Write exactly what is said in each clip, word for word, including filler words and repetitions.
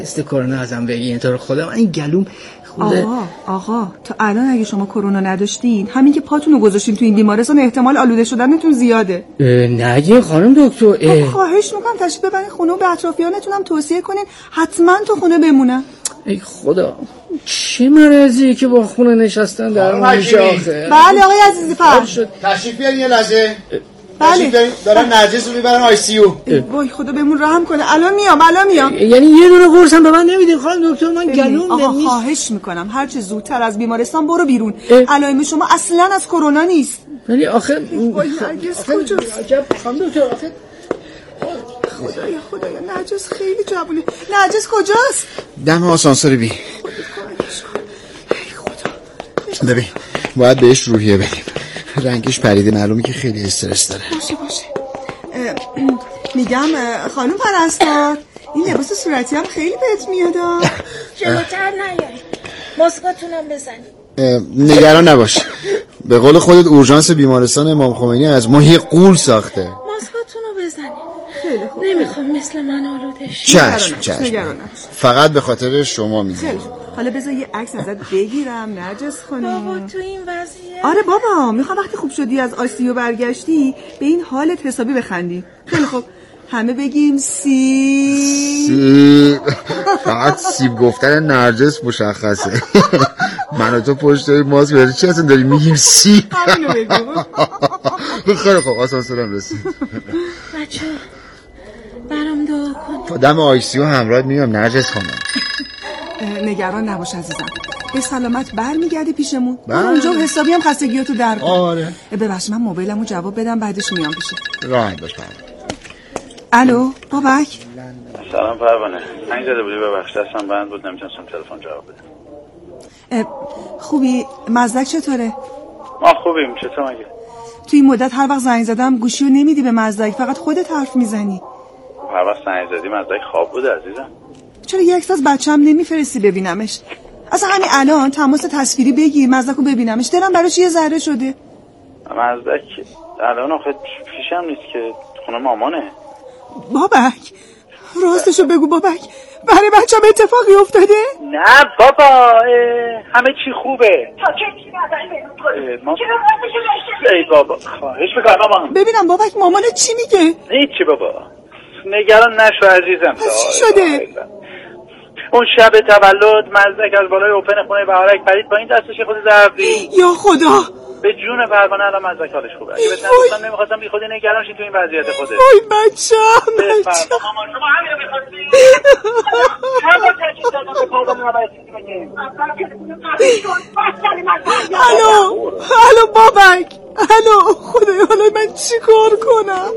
است کرونا ازم بگی تو رو خدا من این گلوم خود. آقا آقا تا الان اگه شما کرونا نداشتین همین که پاتونو گذاشتین تو این بیمارستان احتمال آلوده شدنتون زیاده. نگین خانم دکتر. خواهش میکنم تشریف ببرین خونه و به اطرافیانتون هم توصیه کنین حتما تو خونه بمونن. ای خدا چه مرضی که با خونه نشستن در اون شاخه. بله آقای عزیزی فرد تشریف بیارین یه لحظه. بله دارن نرجس رو میبرن آی سی یو. وای خدا بهمون رحم کنه. الان میام الان میام. یعنی یه دونه قرص هم به من نمیدین خانم دکتر؟ من گلوم آقا خواهش میکنم هر چه زودتر از بیمارستان برو بیرون. علائم شما اصلا از کرونا نیست. ولی آخه وای نرجس کجاست؟ عجب خانم دکتر آخه خدایا خدایا نرجس خیلی جوونه. نرجس کجاست؟ دم آسانسور بی. خدا ببین باید بهش روحیه بدیم. رنگش پریده معلومه که خیلی استرس داره. باشه باشه. میگم خانم پرستار این لباس صورتی هم خیلی بهت میاد. جلوتر نیاری ماسکاتونم بزنی. نگران نباش به قول خودت اورژانس بیمارستان امام خمینی از ما یه قول ساخته. ماسکاتونو بزنی. خیلی خوب. نمیخوام مثل من آلوده شی. چشم چشم فقط به خاطر شما میگم. حالا بذار یه عکس ازت بگیرم نرجس خانم. بابا تو این وضعیت. آره بابا میخوام وقتی خوب شدی از آی سی یو برگشتی به این حالت حسابی بخندی. خیلی خوب همه بگیم سیب. سیب فقط سیب گفتن نرجس مشخصه. من و تو پشت ماسک برای چی اصلا داری میگیم سیب؟ همینو بگو. خیلی خوب آسانسورم رسید. بچه برام دعا کن. دم آی سی یو همراهت میام نرجس خانم. نگران نباش عزیزم به سلامت برمیگردی پیشمون. بله. اونجا حسابی هم خستگیاتو در کن. آره ببخش من موبایلمو جواب بدم بعدش میام پیشه. راحت باش. الو بابک. سلام پروانه. زنگ زده بودی ببخش دستم بند بود نمیتونستم تلفن جواب بدم. خوبی مزدک چطوره؟ ما خوبیم چطور مگه؟ توی این مدت هر وقت زنگ زدم گوشیو نمیدی به مزدک فقط خودت حرف میزنی. هر وقت زنگ زدی مزدک خواب بوده عزیزم. چرا یک ساز بچه‌م نمیفرستی ببینمش؟ اصلا همین الان تماس تصویری بگیر مزدکو ببینمش. دلم براش یه ذره شده. مزدک الان آخه پیشم نیست که خونه مامانه. بابک راستشو بگو بابک برای بچه‌م اتفاقی افتاده؟ نه بابا همه چی خوبه. تا چه چی نداری ما ای بابا خواهش میکنم مامان. ببینم بابک مامانت چی میگه؟ هیچی بابا نگران نشو عزیزم. چی شده؟ اون شب تولد مزدک از بالای اوپن خونه بهارک پرید پایین دستش خود ضربی. یا خدا به جون پروانه الان مزدک حالش خوبه. اگه بهت نگفتم نمیخواستم بی خودی نگران شی تو این وضعیت خودت. وای بچه‌م بچه‌م مامان شما همین رو می‌خواستی؟ همه تاکید دادم به پروانه نبایستی بگیم. الو الو بابک الو خدایا حالا من چی کار کنم؟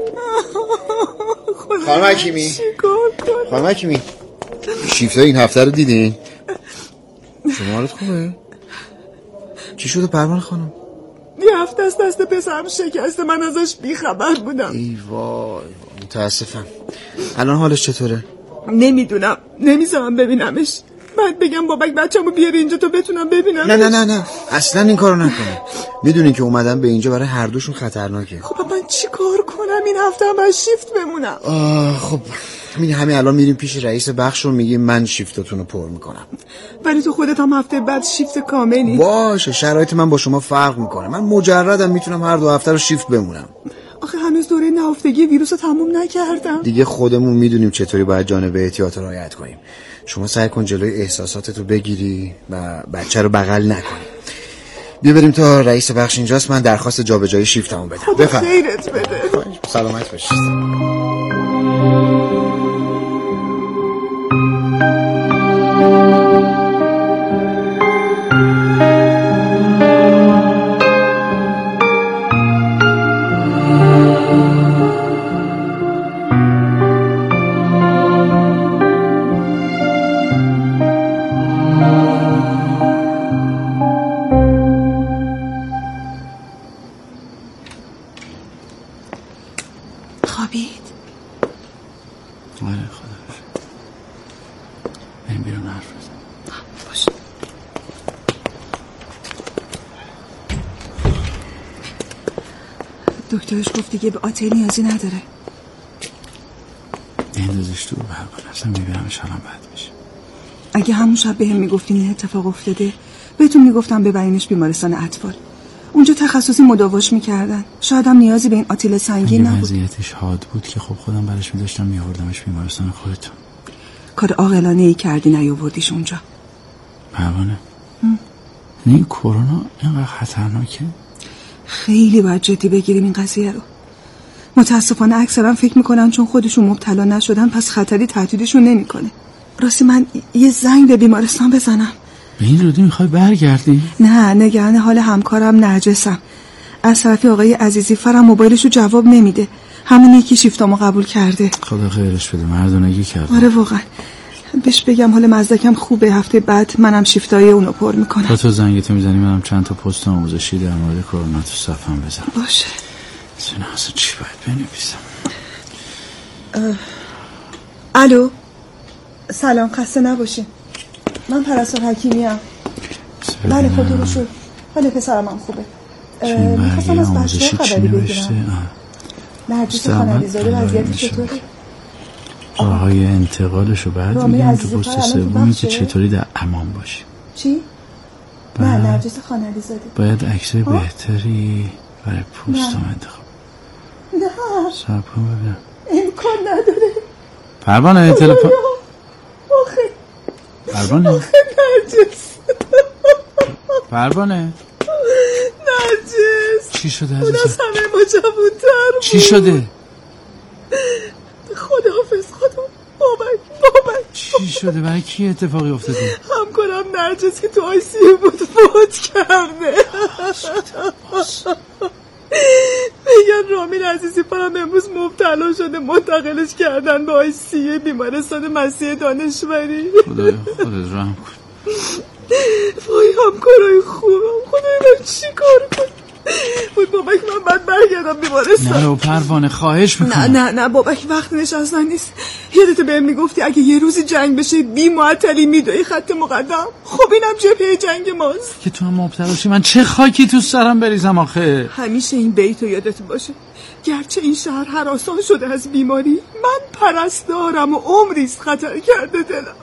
خانم حکیمی چی کار کنم؟ خانم حکیمی شیفت این هفته رو دیدین؟ شما حالت خوبه؟ چی شده پروانه خانم؟ یه هفته است دست پسرم شکسته من ازش بیخبر بودم. ای وای متاسفم. الان حالش چطوره؟ نمیدونم نمیذارم ببینمش. بعد بگم بابک بچه‌مو بیاره اینجا تو بتونم ببینم. نه نه نه نه اصلا این کارو نکنه. میدونین که اومدن به اینجا برای هر دوشون خطرناکه. خب من چی کار کنم این هفته هم از شیفت بمونم؟ آه خب همین همین الان میریم پیش رئیس بخش و میگیم من شیفتتون رو پر میکنم. ولی تو خودت هم هفته بعد شیفت کاملی. باشه شرایط من با شما فرق میکنه. من مجردم میتونم هر دو هفته رو شیفت بمونم. آخه هنوز دوره نهفتگی ویروس رو تموم نکردم. دیگه خودمون میدونیم چطوری باید جانب احتیاط رو رعایت کنیم. شما سعی کن جلوی احساساتتو بگیری و بچه رو بغل نکنی. بیا بریم تا رئیس بخش اینجاست من درخواست جابجایی شیفتمو بدم. خدا خیرت بده. سلامت باشید. دکترش گفت دیگه به آتل نیازی نداره. اندازش تو بربان اصلا میبینمش حالم بد میشه. اگه همون شب بهم میگفتین این اتفاق افتاده، بهتون میگفتم ببرینش بیمارستان اطفال. اونجا تخصصی مداواش میکردن. شاید هم نیازی به این آتیل سنگین نبود. وضعیتش حاد بود که خب خودم برش می‌داشتم میآوردمش بیمارستان خودتون. کار عاقلانه ای کردی نیاوردیش اونجا. پروانه این کرونا اینقدر خطرناکه؟ خیلی باید جدی بگیریم این قضیه رو. متاسفانه اکثرا فکر میکنن چون خودشون مبتلا نشدن پس خطری تهدیدشون نمیکنه. راستی من یه زنگ به بیمارستان بزنم. به این رودی میخوای برگردی؟ نه، نگران حال همکارم نرجسم. از طرفی آقای عزیزی فرم موبایلشو جواب نمیده. همون یکی شیفتامو قبول کرده. خدا خیرش بده، مردونگی کرده. آره واقعا. بهش بگم حال مزدکم خوبه، هفته بعد منم شیفتای اونو پر میکنم. تا تو زنگتو میزنی منم چند تا پست آموزشی در مورد کرونا تو صفحه‌ام بزنم. باشه. اصلا اصلا چی باید بنویسم؟ الو سلام، خسته نباشین. من پرستار حکیمی ام. بله خدا رو شکر. حال پسرم هم خوبه. میخواستم از بچه خبری بگیرم. نرجس خانویزاده وضعیت چطوره؟ راههای انتقالشو بعد میگم تو پست سومی که چطوری در امان باشی. چی؟ نه نرجس خانویزاده. باید عکسای بهتری برای پوستم انتخاب. نه صبر کن ببینم. امکان نداره. پروانه تلفن. آخه پروانه آخه نرجس پروانه نرجس چی شده عزیزم؟ اون از همه ما جوون‌تر بود. چی شده؟ خداحافظ خدا. بابک بابک چی شده؟ برای کی اتفاقی افتاده؟ همکارم نرجس که تو آی سی یو بود فوت کرده. میگن رامین عزیزی فرم امروز مبتلا شده، منتقلش کردن به آی سی یو بیمارستان مسیح دانشوری. خدایا خودت رحم کن. وای همکارای خوبم، خدای من چی کار کنم؟ بود بابک من بعد برگردم بیمارستان. نه پروانه خواهش میکنم. نه نه نه بابک وقت نشستن نیست. یادت بهم میگفتی اگه یه روزی جنگ بشه بی معطلی میدوی خط مقدم. خب اینم جبهه جنگ ماست که تو هم مبتلا شی. من چه خاکی تو سرم بریزم آخه؟ همیشه این بیتو یادت باشه. گرچه این شهر هراسان شده از بیماری، من پرستارم و عمریست خطر کرده دلم.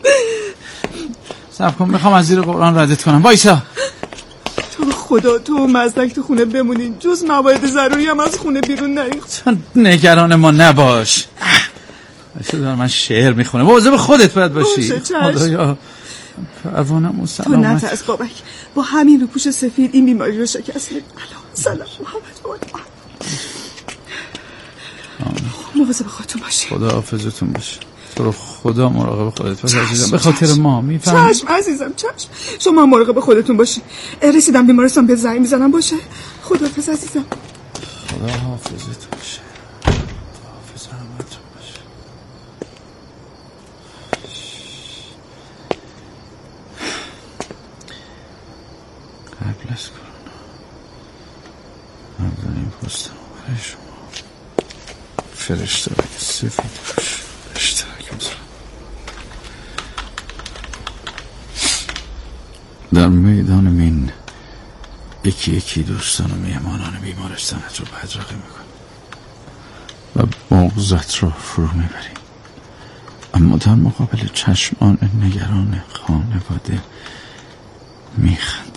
صبر کن میخوام از زیر قرآن ردت کنم. وایسا. تو خدا تو مزدک تو خونه بمونین، جز موارد ضروری هم از خونه بیرون نرین. تو نگران ما نباش. بایسا دارم من شعر میخونم. مواظب خودت باید باشی. خدایا پروانم و سلامت. تو نترس بابک، با همین روپوش سفید این بیماری رو شکست میدیم. سلام محمد مواظب خودتون باشی. خدا حافظتون باشه. تو رو خدا مراقب خودت باش عزیزم، به خاطر ما میفهمی؟ چشم عزیزم چشم. شما مراقب خودتون باشی. رسیدم بیمارستان به زنگ میزنم. باشه خدا حافظ عزیزم. خدا حافظت باشه. خدا حافظ همتون باشه. قبل از کرونا اولین پستم برای شما فرشته سفید باش اشتراک میذارم. در میدان مین یکی یکی دوستان و میهمانان بیمارستانت رو بدرقه میکن و بغضت رو فرو میبری، اما در مقابل چشمان نگران خانواده میخندی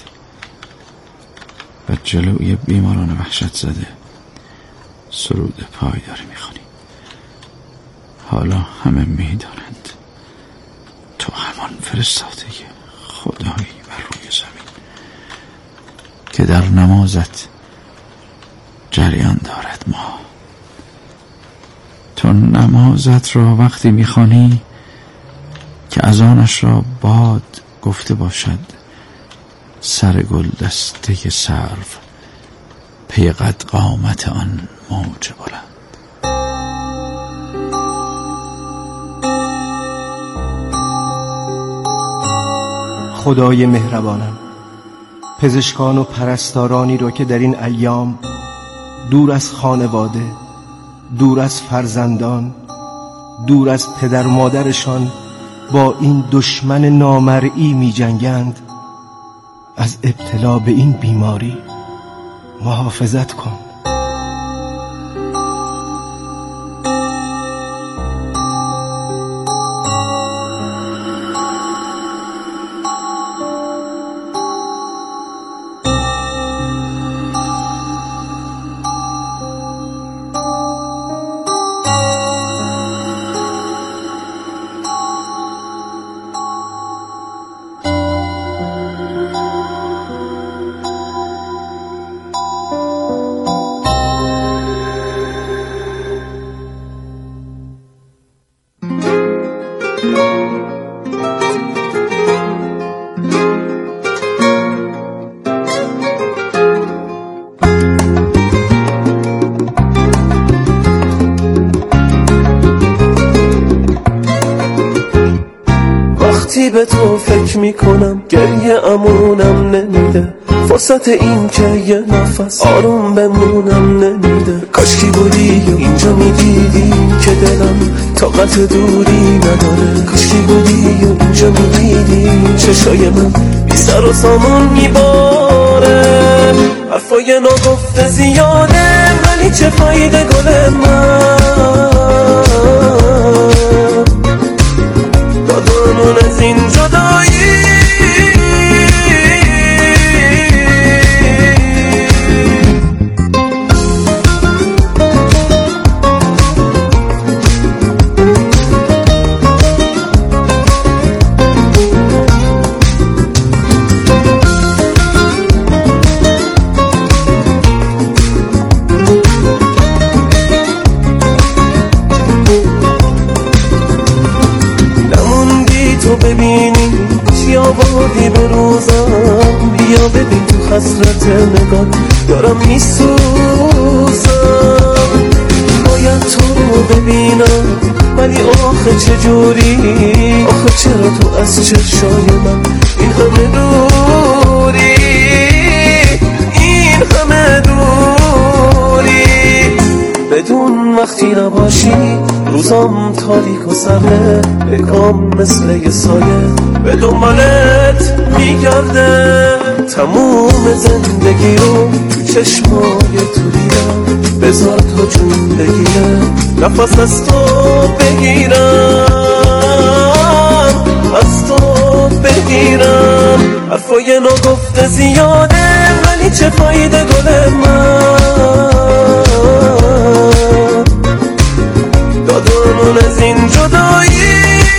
و جلوی بیماران وحشت زده سرود پایداری میخونی. حالا همه میدانند تو همان فرستاده خدایی بر روی زمین که در نمازت جریان دارد. ما تو نمازت را وقتی میخوانی که اذانش را باد گفته باشد سر گل دسته سرو پی قد قامت آن موج بلند. خدای مهربانم، پزشکان و پرستارانی را که در این ایام دور از خانواده، دور از فرزندان، دور از پدر مادرشان با این دشمن نامرئی می جنگند، از ابتلا به این بیماری محافظت کن. وقتی به تو فکر میکنم گریه امونم نمیده، فرصت این که یه نفس آروم بمونم نمیده. کاشکی بودی و اینجا میدیدی که دلم طاقت دوری نداره، کاشکی بودی و اینجا میدیدی چشای من بی سر و سامون میباره. حرفای ناگفته زیاده ولی چه فایده گل من، دادمون از این جدایی ببینی چی آوردی به روزم، بیا ببین تو خسرت نگاه دارم میسوزم. باید تو ببینم ولی آخه چجوری، آخه چرا تو از چشای من این همه دوری، این همه دوری. بدون وقتی نباشی روزام تاریک و سرده، بکام مثل یه سایه به دنبالت میگرده. تموم زندگی رو چشمای تو دیدم، بذار تو جون بگیره نفس از تو بگیرم، از تو بگیرم. حرفای ناگفته زیاده ولی چه فایده گل من، دادمون از این جدایی.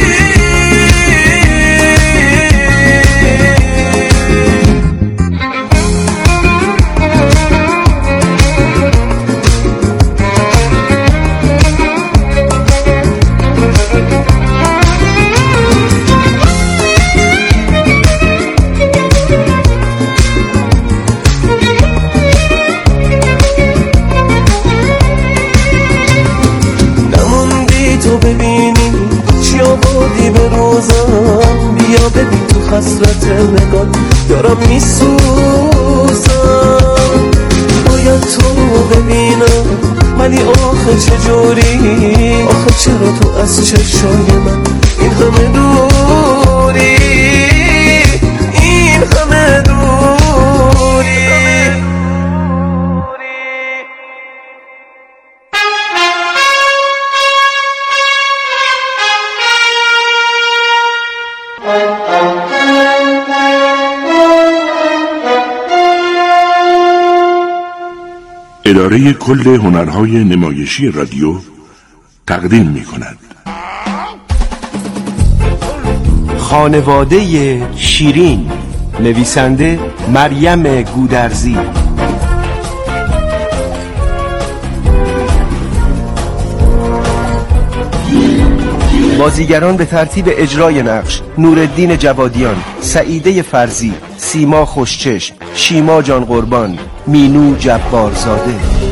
ببینی چی آوردی به روزم، بیا ببین تو خسرت نگاه دارم میسوزم. باید تو ببینم ولی آخه چجوری، آخه چرا تو از چشای من این همه دوری، این همه دوری. اداره کل هنرهای نمایشی رادیو تقدیم می کند خانواده شیرین، نویسنده مریم گودرزی. بازیگران به ترتیب اجرای نقش: نورالدین جوادیان، سعیده فرزی، سیما خوشچشم، شیما جان قربان، مینو جبارزاده.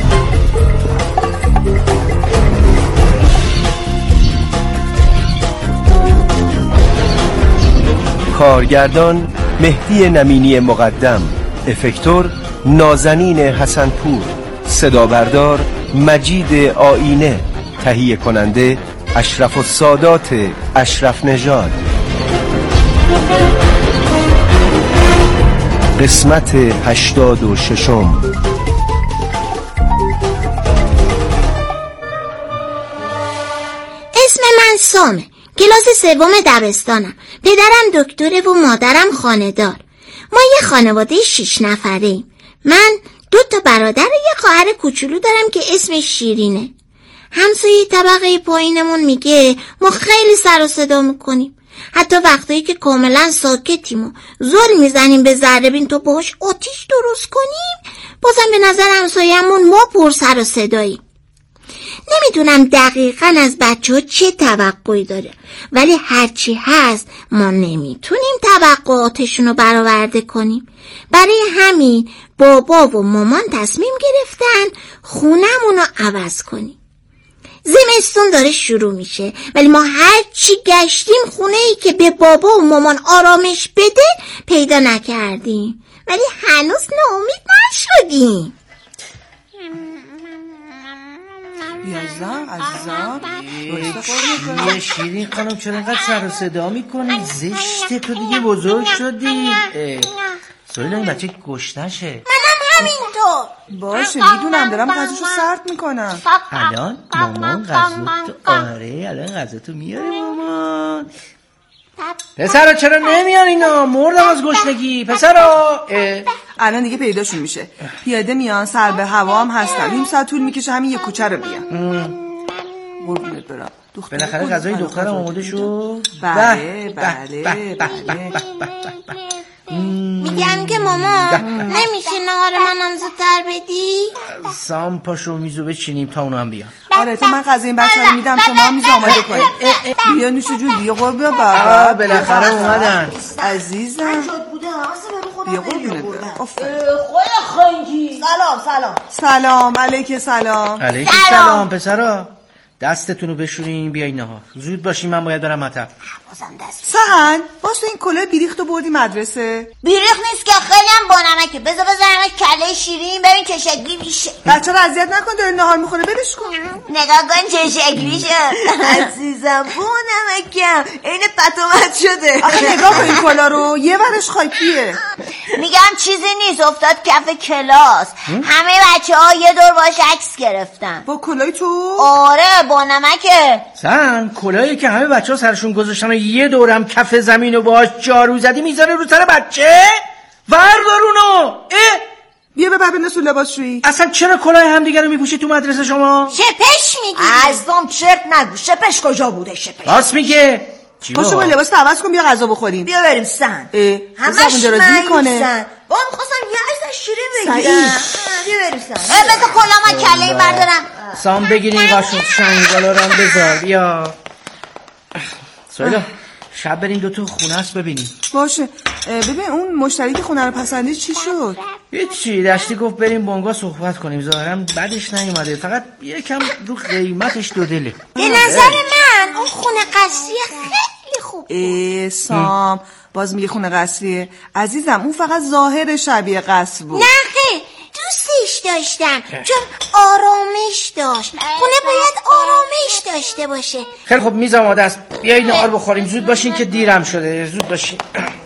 کارگردان مهدی نمینی مقدم، افکتور نازنین حسنپور، صدا بردار مجید آینه، تهیه کننده اشرف السادات اشرف نژاد. قسمت هشتاد و ششم. اسم من سامه، کلاس سوم دبستانم. پدرم دکتره و مادرم خانه‌دار. ما یه خانواده شیش نفره ایم. من دو تا برادر و یه خواهر کوچولو دارم که اسمش شیرینه. همسایه طبقه پایینمون میگه ما خیلی سر و صدا میکنیم، حتی وقتایی که کاملا ساکتیم و زل میزنیم به ذره‌بین تا باهاش آتیش درست کنیم، بازم به نظر همسایه‌مون ما پر سر و صداییم. نمیدونم دقیقاً از بچه ها چه توقعی داره، ولی هرچی هست ما نمیتونیم توقعاتشون رو برآورده کنیم. برای همین بابا و مامان تصمیم گرفتن خونمون رو عوض کنیم. زمستون داره شروع میشه، ولی ما هر چی گشتیم خونه ای که به بابا و مامان آرامش بده پیدا نکردیم، ولی هنوز ناامید نشدیم. یازدم عزیزم یه شیرین خانم چرا اینقدر سر و صدا میکنی؟ زشته، تو دیگه بزرگ شدی. سویلا این بچه گشنشه. منم همینطور. باشه میدونم، دارم غذاشو سرد میکنم. الان مامان غذا تو آره الان غذا تو میاره مامان. پسرا چرا نمیان اینا؟ مردم از گشنگی پسرا. الان دیگه پیداشون میشه، پیاده میان، سر به هوا هم هستن، نیم ساعت طول میکشه همین یه کوچه رو بیان. قربونت برم. بالاخره غذای دخترم آماده شد. بله بله بله. میگم که مامان نمیشه نهار منم زودتر بدی؟ سام پاشو میزو بچینیم تا اونو هم بیان. آره تو من غذای این بچه رو میدم، شما هم میز آماده کنید. بیا نوش جون، بیا قربون بابا. بالاخره اومدن عزیزم. بیا قربونت برم. خدا خنگی. سلام سلام. سلام علیک سلام. علیک سلام پسرا. دستتونو بشورین بیاین نهار. زود باشین من باید برم مطب. سهن باز تو این کلاه بیریختو بردی مدرسه؟ بیریخت نیست که خیلی هم بانمکه. بذار بذارمش کله شیرین ببین چه شکلی میشه. بچه رو اذیت نکن، داره نهار میخوره، بدش کن. نگاه کن چه شکلی شد. عزیزم بانمکم این پتومت شده. آخه نگاه کن این کلاه رو، یه ورش خاکیه. میگم چیزی نیست، افتاد کف کلاس. همه بچه ها یه دور باش عکس گرفتن. با کلاهی تو؟ آره بانمکه. سن کلاهی که همه بچه ها سرشون گذاشتن و یه دورم کف زمین و باش جارو زدی میذاره رو سر بچه؟ وردارونو. اه بیا ببر بنداز تو لباسشویی. اصلا چرا کلاه همدیگه رو میپوشی تو مدرسه شما؟ شپش میگی. ازدام چرت نگو. شپش کجا بوده شپش؟ راست میگه. پاشو با لباس عوض کن، بیا غذا بخوریم. بیا بریم سن. همش درازی میکنه. با هم خواستم یه عکس شیرین بگیرم. بیا بریم سن. بذار کلاه ما کله بردارم. سام بگیرین قاشق شنگالا رو هم بذار. بیا سویلا شب بریم دوتا خونه است ببینیم. باشه. ببین اون مشتری که خونه رو پسندید چی شد؟ هیچی، دشتی گفت بریم بانگا صحبت کنیم. ظاهرا بعدش نیومده، فقط یکم رو قیمتش دو دله. به نظر من اون خونه قصری خیلی خوب. ای سام باز میگه خونه قصریه. عزیزم اون فقط ظاهر شبیه قصر بود. نه خیلی دوستش داشتم چون آرامش داشت. خونه باید آرامش داشته باشه. خیلی خب میز آماده است، بیایید نهار بخوریم. زود باشین که دیرم شده. زود باشین.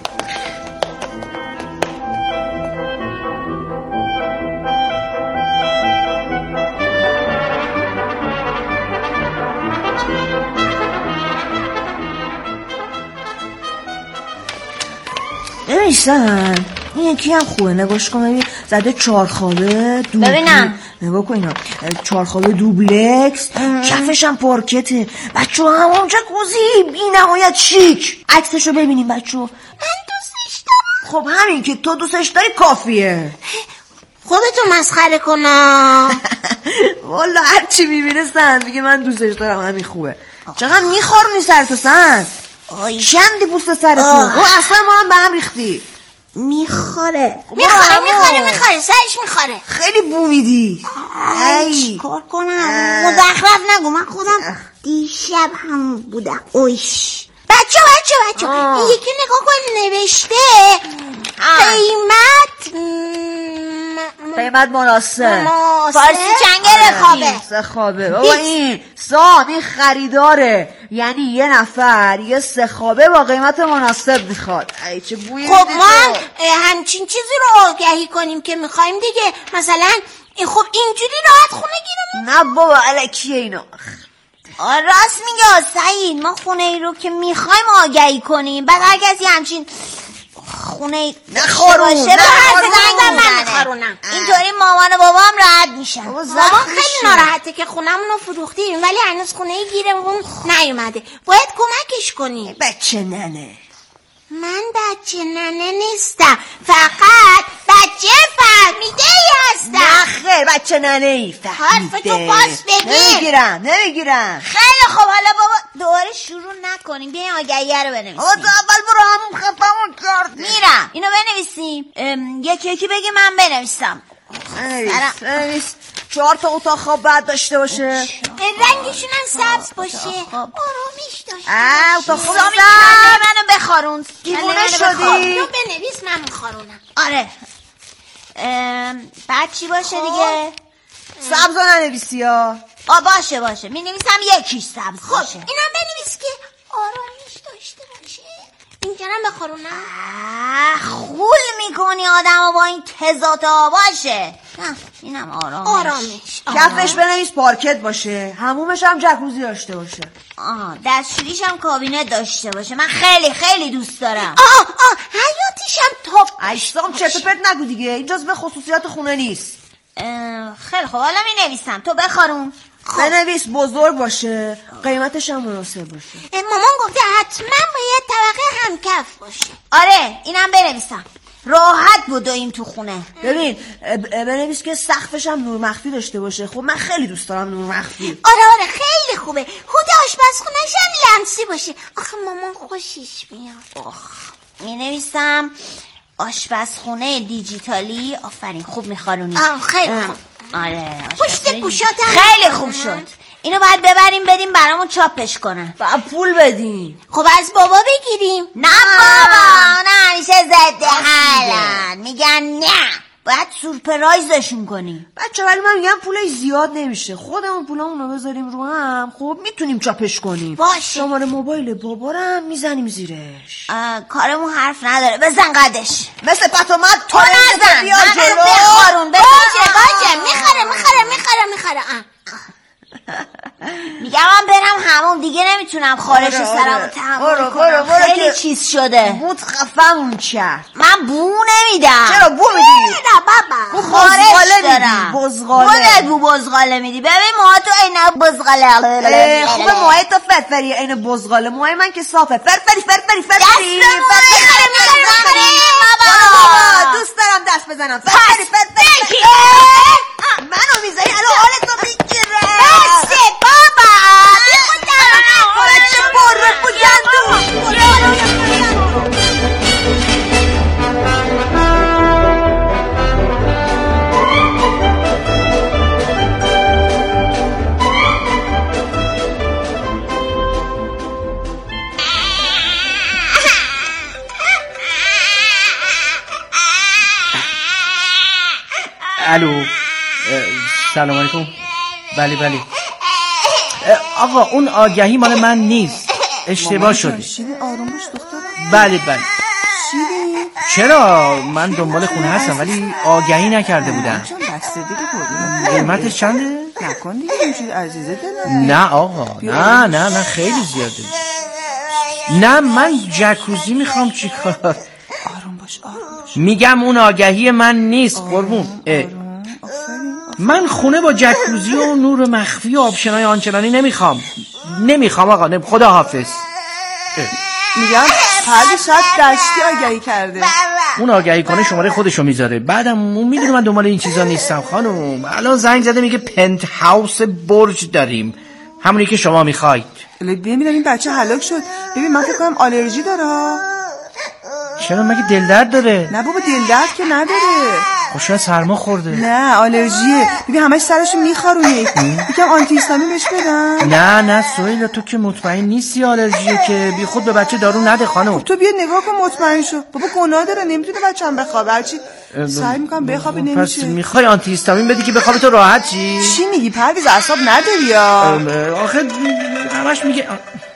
نمیشتن این یکی هم خوبه، نگاش کن ببین زده چارخوابه دوبل. ببینم نگاه کن اینا، چارخوابه دوبلکس، کفش هم پارکته. بچه ها هم اونجا کوزی بی نهایت شیک. عکسشو ببینیم بچه ها. من دوستش دارم. خب همین که تو دوستش داری کافیه. خودتو مسخره کنم. والا هرچی میبینه میگه من دوستش دارم، همین خوبه. چقدر میخورونی سرتو سن. چندی پوست سرتو. او اصلا ما هم به هم ریختی. میخوره میخوره میخوره میخوره سرش میخوره. خیلی بو میدی. ای کار کنم مزخرف نگو، من خودم دیشب هم بودم. اویش بچه بچه بچه این یکی نگاه کن نوشته قیمت قیمت مناسب. فارسی چنگل خوابه. سه خوابه بابا. این سام این خریداره، یعنی یه نفر یه سه خوابه با قیمت مناسب میخواد. ای چه بویی. خب ما همچین چیزی رو آگهی کنیم که میخوایم دیگه. مثلا خب اینجوری راحت خونه گیرم. نه بابا الکیه اینا. راست میگه سعید، ما خونه ای رو که میخوایم آگهی کنیم، بعد هر کسی همچین خونه نخورون نخورونم اینطوری مامان و بابام راحت میشن. مامان خیلی ناراحته که خونمون رو فروختیم ولی هنوز خونه گیرمون نیومده. باید کمکش کنیم. بچه ننه. من بچه ننه نیستم، فقط بچه فهمیده ای هستم. نه خیر بچه ننه ای فهمیده. حرف تو پاس بگیر. نمیگیرم نمیگیرم. خیلی خوب حالا بابا دوباره شروع نکنیم، بیاین آگهیه رو بنویسیم. آقا اول برو همون خفمون کرد. میرم اینو بنویسیم. یکی یکی بگی من بنویسم. بنویس بنویس. چهار تا اتاق خواب بعد داشته باشه. رنگشون هم سبز باشه. آرامش داشته اه اتاق خواب سامی سبز. منو بخارون. دیوونه شدی؟ تو بنویس من میخارونم. آره بعد چی باشه دیگه؟ سبز رو ننویسی ها. آ باشه باشه می نویسم یکیش سبز خب باشه. اینم بنویس که آرامش داشته باشه. اینجا هم بخارونم. خول میکنی آدم با این تزاتا باشه. نه اینم آرامش. آرامش کفش بنویس پارکت باشه. همومش هم جکوزی داشته باشه. آه دستشویش هم کابینت داشته باشه. من خیلی خیلی دوست دارم. آه آه حیاتیش هم توپ. اجسام چرت و پرت نگو دیگه. این جزو خصوصیات خونه نیست. خیلی خب حالا می نویسم تو بخارون. بنویس بزرگ باشه، قیمتش هم مناسب باشه. مامان گفته حتما باید طبقه همکف باشه. آره اینم بنویسم. راحت بدویم تو خونه. ببین بنویس که سقفش هم نور مخفی داشته باشه. خب من خیلی دوست دارم نور مخفی. آره آره خیلی خوبه. هود آشپزخونه‌ش هم لمسی باشه. آخه مامان خوشش میاد. آخ می نویسم آشپزخونه دیجیتالی. آفرین خوب میخارونی. آه خیلی خوب. آره پشت گوشاتم خیلی خوب شد. اینو باید ببریم بدیم برامون چاپش کنن. باید پول بدیم. خب از بابا بگیریم. نه بابا نه همیشه زده حالن میگن نه باید سورپرایزشون کنیم. بچه ولی من میگم پولش زیاد نمیشه. خودمون پولامونو بذاریم رو هم خب میتونیم چاپش کنیم. باشه شماره موبایل بابا رو هم میزنیم زیرش. کارمون حرف نداره بزن قدش. مثل پتومت تو نزن بیا جلو. بخارون بزن باشه میخره میخره میخره میخره. میگم من برم همون دیگه نمیتونم خارش سرمو تحمل کنم. خیلی چیز شده. بود خفمون کرد. من بو نمیدم. چرا بو میدی؟ نه بابا بو خارش دارم. بزغاله خودت بو بزغاله میدی. ببین موها تو اینه بزغاله. خوبه موهای تو فرفری اینه بزغاله. موهای من که صافه. فرفری فرفری فرفری بابا دوست دارم دست بزنم. فرفری فرفری منو میزنی الان حالتو میگیره. بسته بابا بچه بره بودن الو سلام علیکم. بله بله آقا اون آگهی مال من نیست اشتباه شده. آروم باش دختر. بله بله چرا من دنبال خونه هستم ولی آگهی نکرده بودم. بسته دیگه قیمتش چنده؟ نکن دیگه اینجوری عزیزه دلم. نه آقا نه نه نه خیلی زیاده. نه من جکوزی میخوام چیکار. آروم باش آروم باش. میگم اون آگهی من نیست قربون. من خونه با جکوزی و نور مخفی و آبشنای آنچنانی نمیخوام. نمیخوام آقا. خدا حافظ. میگم پردی شاید دشتی آگهی کرده. اون آگهی کنه شماره خودشو میذاره. بعدم اون میدونه من دنبال این چیزا نیستم خانم. الان زنگ زده میگه پنت هاوس برج داریم همونی که شما میخواید. ببینم این بچه هلاک شد. ببین من فکر کنم آلرژی داره. چرا مگه دل درد داره؟ نه بابا دل درد که نداره. خب شاید سرما خورده. نه آلرژیه. ببین همش سرشو میخارونه. یکم آنتی هیستامین بهش بدم. نه نه سهیل تو که مطمئن نیستی آلرژیه که بی خود به بچه دارو نده خانم. تو بیا نگاه کن مطمئن شو. بابا گناه داره نمیتونه بچه‌م بخوابه. هرچی سعی میکنم بخوابه نمیشه. پس میخوای آنتی هیستامین بدی که بخوابه تو راحت چی؟ چی میگی پرویز اعصاب نداری یا؟ آخه همش میگه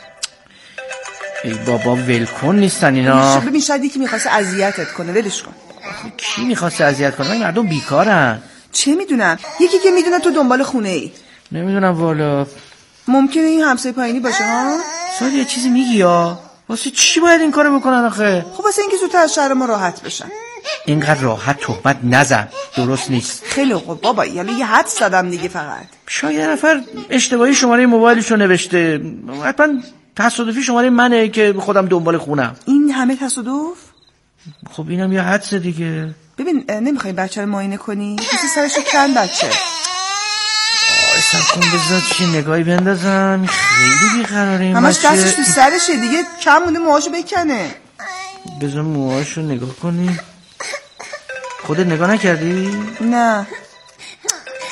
ای بابا ولکن نیستن اینا. ببین شاید یکی میخواسته اذیتت کنه ولش کن. کی میخواسته اذیت کنه؟ مردم بیکارن. چه میدونم یکی که میدونه تو دنبال خونه ای. نمیدونم والا. ممکنه این همسایه پایینی باشه ها. شاید یه چیزی میگی یا واسه چی باید این کارو بکنن آخه؟ خب واسه اینکه زودتر از شهر ما راحت بشن. اینقدر راحت تهمت نزن درست نیست. خیلی خوب بابا یعنی یه حد زدم دیگه. فقط شاید یه نفر اشتباهی شماره موبایلشو نوشته. حتما تصادفی شماره منه که خودم دنبال خونم. این همه تصادف؟ خب اینم یه حدسه دیگه. ببین نمیخوای بچه رو معاینه کنی؟ کسی سرشو کن بچه. آره سب کن بذار چی نگاهی بندازم. خیلی بیقراره این همش بچه. دستش تو سرشه دیگه کم مونده موهاشو بکنه. بذار موهاشو نگاه کنی. خودت نگاه نکردی؟ نه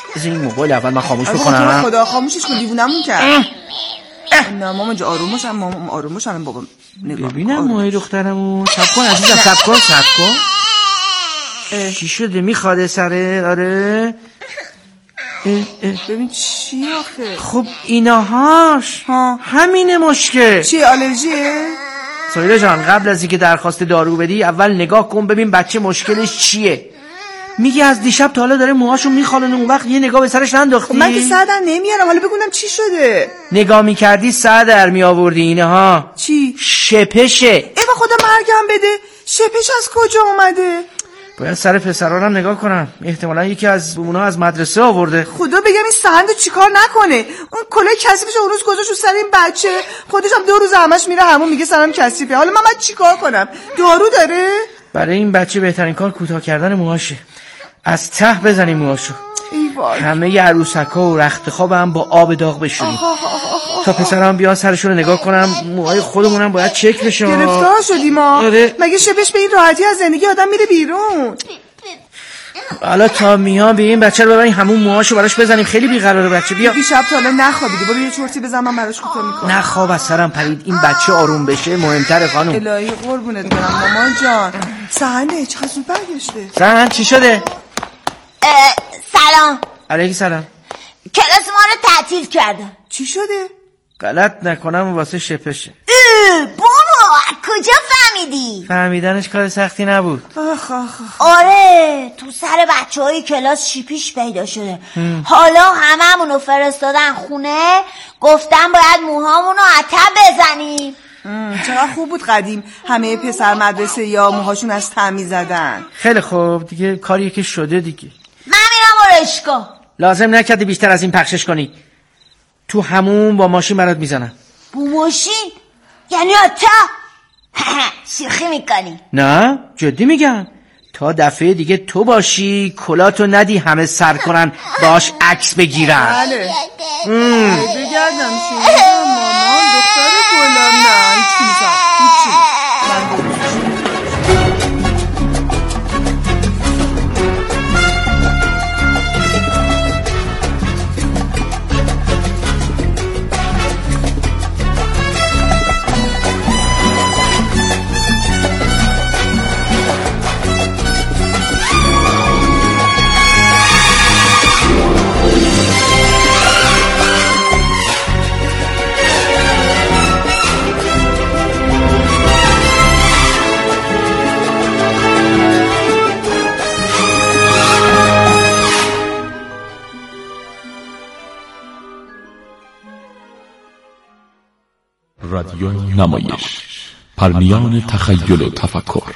این موبایل اول من خاموش بکنم. بکنم. خدا خاموشش کن، دیوونمون کرد. نه مامان جا آروم باش، مامان آروم باش الان بابا. ببینم موهای دخترمو. صبر کن عزیزم، صبر کن، صبر کن. چی شده؟ میخواد سره؟ آره. اه اه. ببین چی آخه؟ خب ایناهاش ها. همینه مشکل. چی آلرژیه؟ سایله جان قبل از اینکه درخواست دارو بدی اول نگاه کن ببین بچه مشکلش چیه. میگه از دیشب تا حالا داره موهاشو میخالونه، اون وقت یه نگاه به سرش ننداختی؟ من که سر در نمیارم، حالا بگونم چی شده. نگاه میکردی سر در میآوردی. اینه ها چی؟ شپشه. ایوا خدا مرگم بده، شپش از کجا اومده؟ باید سر پسرانم نگاه کنم، احتمالا یکی از اونا از مدرسه آورده. خدا بگم این سهند چیکار نکنه. اون کلاه کثیفش اون روز گذاشت رو سر این بچه، خودش هم دو روز همش میره همون میگه سرم کثیفه. حالا من باید چیکار کنم؟ دارو داره؟ برای این بچه بهترین کار کوتاه کردن موهاشه. از ته بزنیم موهاشو. همه ی عروسکا و رخت خواب هم با آب داغ بشوریم تا پسرم بیان سرشون رو نگاه کنم. موهای خودمونم باید چک بشه. گرفتار شدیم ما. آره. مگه شبش به این راحتی از زندگی آدم میره بیرون؟ حالا تا میان به این بچه رو ببریم همون موهاشو براش بزنیم. خیلی بیقراره بچه. بیا دیشب تا حالا نخوابیدی، برو یه چرتی بزن من براش کوتاه میکنم. نخواب از سرم پرید. این بچه آروم بشه مهمتره خانم. الهی قربونت برم مامان جان. سهنده چقدر زود برگشته. سهند چی شده؟ سلام. علیکی سلام. کلاس ما رو تعطیل کردن. چی شده؟ غلط نکنم واسه شپشه. بابا کجا فهمیدی؟ فهمیدنش کار سختی نبود. آخ آخ. آره تو سر بچه های کلاس شیپیش پیدا شده. هم. حالا هممونو فرستادن خونه، گفتن باید موهامونو عطب بزنیم. چقدر خوب بود قدیم همه پسر مدرسه یا موهاشون از ته میزدن. خیلی خوب دیگه کاری که شده دیگه. من میرم آرایشگاه. لازم نکردی بیشتر از این پخشش کنی. تو همون با ماشین برات میزنم. با ماشین؟ یعنی تا شوخی میکنی؟ نه جدی میگم. تا دفعه دیگه تو باشی کلاتو ندی همه سر کنن باش عکس بگیرن. بله بگردم چی مامان دختر گلم. نه هیچی میزن هیچی. رادیو نمایش، پرنیان تخیل و تفکر.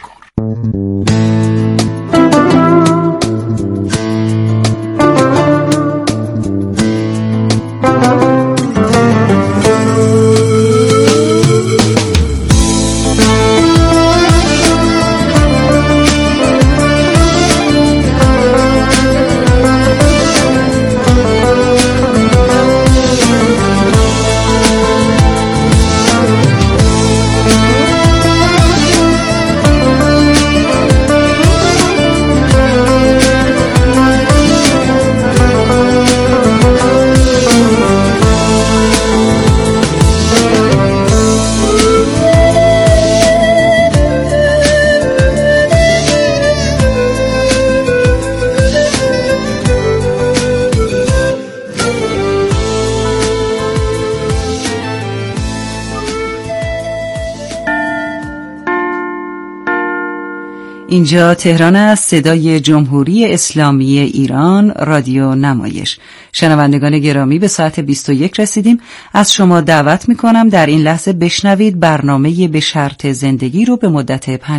اینجا تهران است، صدای جمهوری اسلامی ایران، رادیو نمایش. شنوندگان گرامی به ساعت بیست و یک رسیدیم. از شما دعوت میکنم در این لحظه بشنوید برنامه به شرط زندگی رو به مدت پنج